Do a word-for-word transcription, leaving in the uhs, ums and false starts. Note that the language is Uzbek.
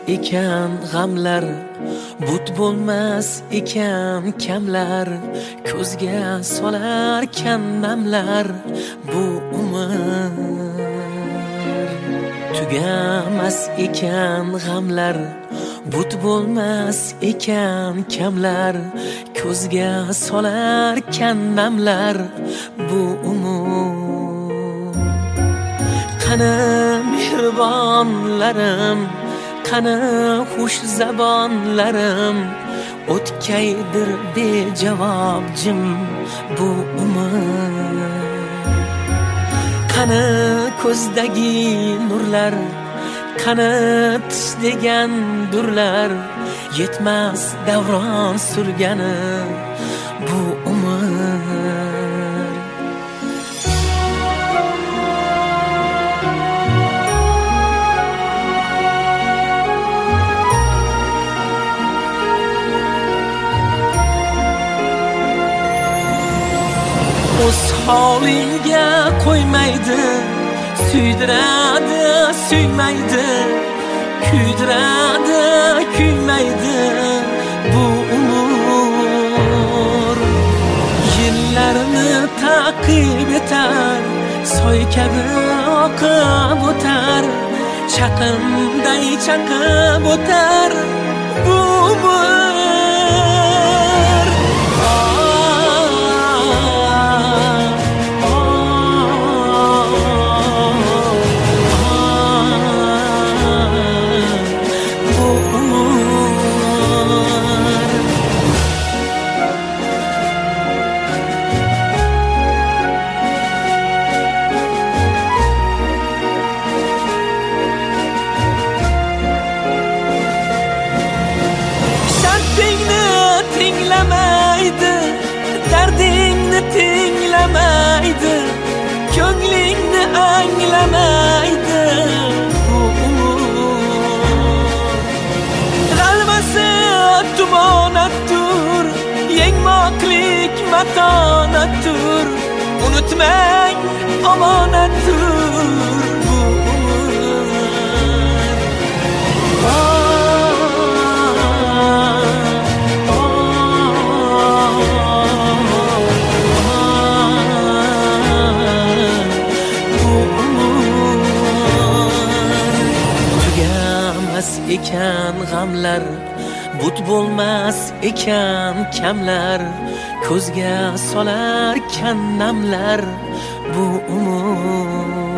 ekan g'amlar, but bo'lmas ekan kamlar, ko'zga solar kan namlar. Bu umr tugamas ekan g'amlar, but bo'lmas ekan kamlar, ko'zga solar kan namlar. Bu umr qani mehribonlarim, qani xush zabonlarim, o'tkaydir bejavob jim bu umr. Qani ko'zdagi nurlar, qani tish degan durlar, yetmas davron surgani bu umr. O'z holingga qo'ymaydi, suydiradi, suymaydi, kuydiradi, kuymaydi bu umr. Yillarni ta'qib etar, soy kabi oqib o'tar, chaqimday chaqib o'tar bu umr. Dardingni tinglamaydi, ko'nglingni anglamaydi bu umr. G'alvasi tumonatdir, yengmoqlik matonatdir, unutmang omonatdir bu umr. Ekan g'amlar, but bo'lmas ekan kamlar, ko'zga solar kan namlar bu umr.